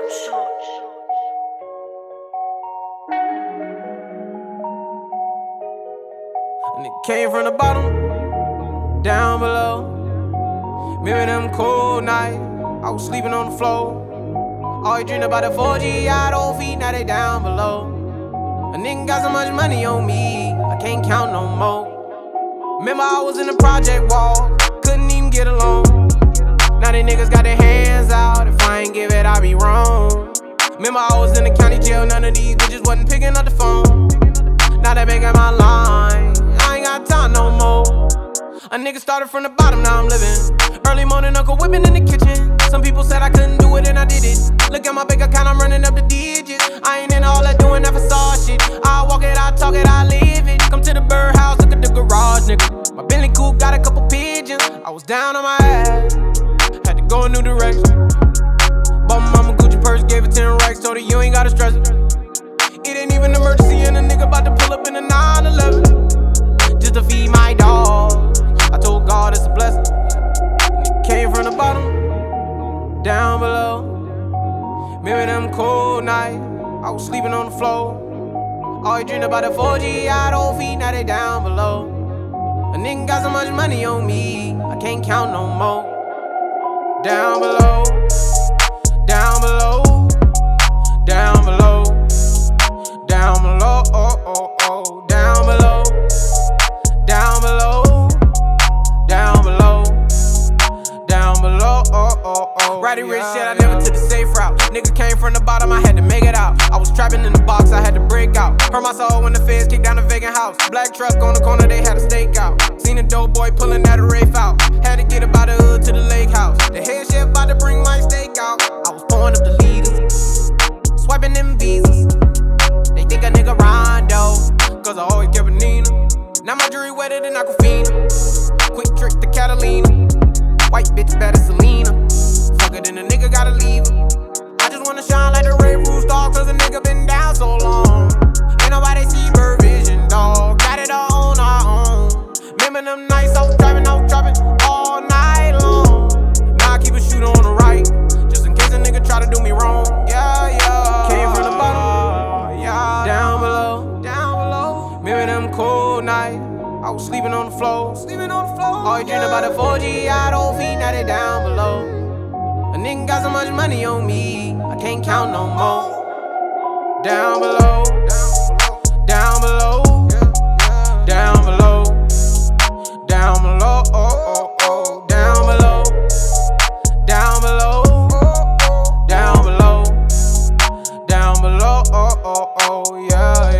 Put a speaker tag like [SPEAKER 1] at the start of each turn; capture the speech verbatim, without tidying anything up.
[SPEAKER 1] And it came from the bottom, down below. Remember them cold nights, I was sleeping on the floor. Always dreamed about the four G out on feet, now they down below. A nigga got so much money on me, I can't count no more. Remember I was in the project wall, couldn't even get along. Now they niggas got their hands out, if I ain't give it, I be wrong. Remember I was in the county jail, none of these bitches wasn't picking up the phone. Now they making my line, I ain't got time no more. A nigga started from the bottom, now I'm living. Early morning, Uncle whipping in the kitchen. Some people said I couldn't do it and I did it. Look at my bank account, I'm running up the digits. I ain't in all that doing that facade shit. I walk it, I talk it, I live it. Come to the birdhouse, look at the garage, nigga. My Bentley coupe got a couple pigeons. I was down on my ass, had to go a new direction. Bought my mama Gucci purse, gave it ten racks, told her you ain't gotta stress it. It ain't even an emergency and a nigga about to pull up in a nine eleven just to feed my dog. I told God it's a blessing. And it came from the bottom, down below. Remember them cold nights, I was sleeping on the floor. Always dreamed about the four G out on feet, now they down below. A nigga got so much money on me, I can't count no more. Down below, down below, down below, down below, oh, oh, oh, down below, down below, down below, down below, oh, oh, oh. Ratty rich shit, I never took the safe route. Nigga came from the bottom, I had to make it out. I was trapping in the box, I had to break out. Hurt my soul when the feds kicked down the vacant house. Black truck on the corner, they had a stakeout. Seen a dope boy pulling that Rafe out. Had to get about the hood to the lake house. The head chef about to bring my steak out. I was pouring up the leaders, swiping them visas. They think a nigga Rondo, cause I always kept a Nina. Now my jewelry wetter than Aquafina. Quick trick to Catalina. White bitch better Selena. Fuck it, then a nigga gotta leave her. I just wanna shine like the Ray Roof dog, cause a nigga been down so long. Ain't nobody see bird vision, dog. Got it all on our own. Remember them nights I was driving, I was dropping all night long. Now I keep a shooter on the right, just in case a nigga try to do me wrong. Yeah, yeah. Came from the bottom, yeah. Down below, down below. Remember them cold nights, I was sleeping on the floor, sleeping on the floor. Always dreamed about the four G out on feet, now they down below. A nigga got so much money on me, I can't count no more. Down below, down below, down below, down below, oh, oh, oh, down below, down below, down below, down below, oh, oh, oh, yeah, yeah.